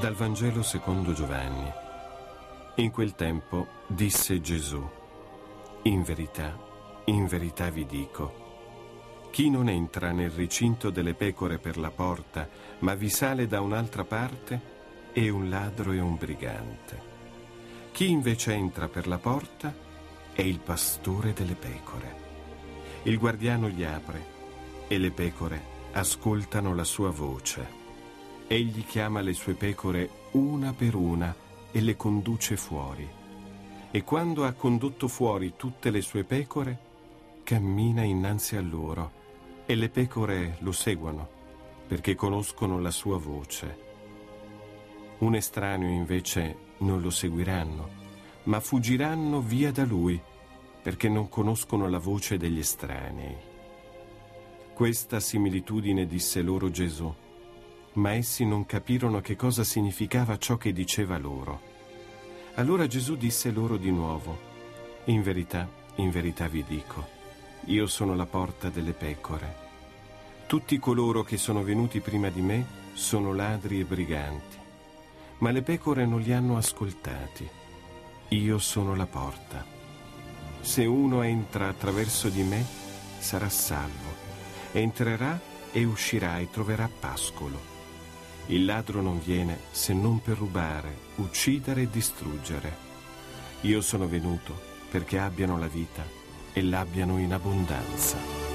Dal Vangelo secondo Giovanni. In quel tempo disse Gesù: in verità vi dico, chi non entra nel recinto delle pecore per la porta, ma vi sale da un'altra parte, è un ladro e un brigante. Chi invece entra per la porta è il pastore delle pecore. Il guardiano gli apre e le pecore ascoltano la sua voce. Egli chiama le sue pecore una per una e le conduce fuori. E quando ha condotto fuori tutte le sue pecore, cammina innanzi a loro e le pecore lo seguono perché conoscono la sua voce. Un estraneo invece non lo seguiranno, ma fuggiranno via da lui perché non conoscono la voce degli estranei. Questa similitudine disse loro Gesù, ma essi non capirono che cosa significava ciò che diceva loro. Allora Gesù disse loro di nuovo: in verità vi dico, io sono la porta delle pecore. Tutti coloro che sono venuti prima di me sono ladri e briganti, ma le pecore non li hanno ascoltati. Io sono la porta. Se uno entra attraverso di me, sarà salvo. Entrerà e uscirà e troverà pascolo. Il ladro non viene se non per rubare, uccidere e distruggere. Io sono venuto perché abbiano la vita e l'abbiano in abbondanza.